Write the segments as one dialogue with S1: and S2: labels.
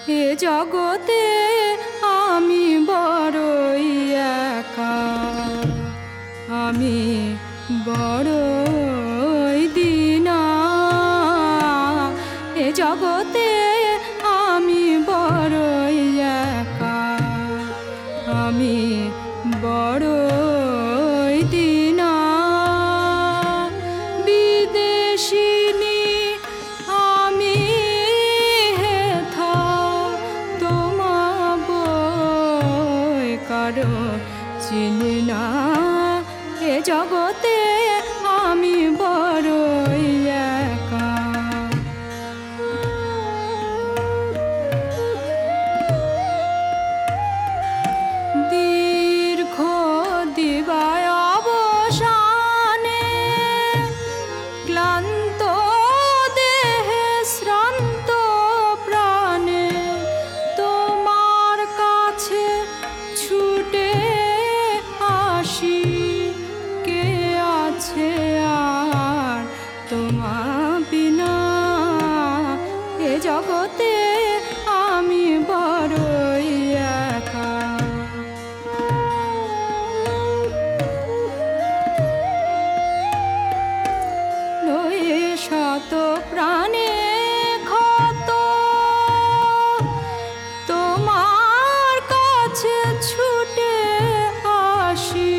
S1: এ জগতে আমি বড়ই একা, আমি বড়ই দীনা। এ জগতে আমি বড়ই একা, আমি বড়ই দীনা। বিদেশিনী আমি হেথা, তোমা বই কারো চিনি না। এ জগতে আমি বড়ই একা। দীর্ঘ দিবায় অবসানে ক্লান্ত দেহে শ্রান্ত প্রাণে তোমার কাছে ছুটে আসি। কে আছে আর তোমা বিনা? এ জগতে আমি বড়ই একা। লয়ে শত প্রাণে ক্ষত তোমার কাছে ছুটে আসি।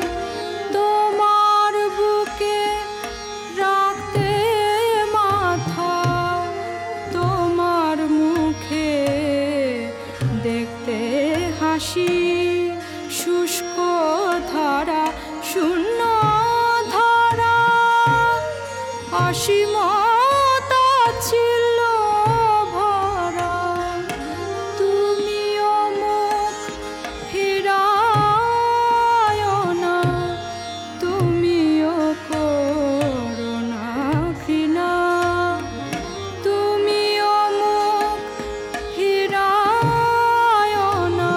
S1: তোমার বুকে রাখতে মাথা, তোমার মুখে দেখতে হাসি। শুষ্ক ধারা শূন্য ধারা, অসীম তাচ্ছিল্য ভরা। তুমিও মুখ ফিরায় না, তুমিও করো না ঘৃণা। তুমিও মুখ ফিরায় না,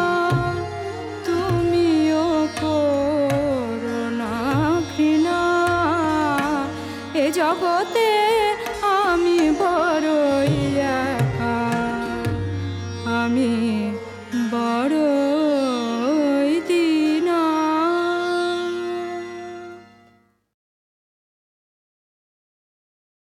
S1: তুমিও করো না ঘৃণা। এ জগতে আমি বড়ই একা, আমি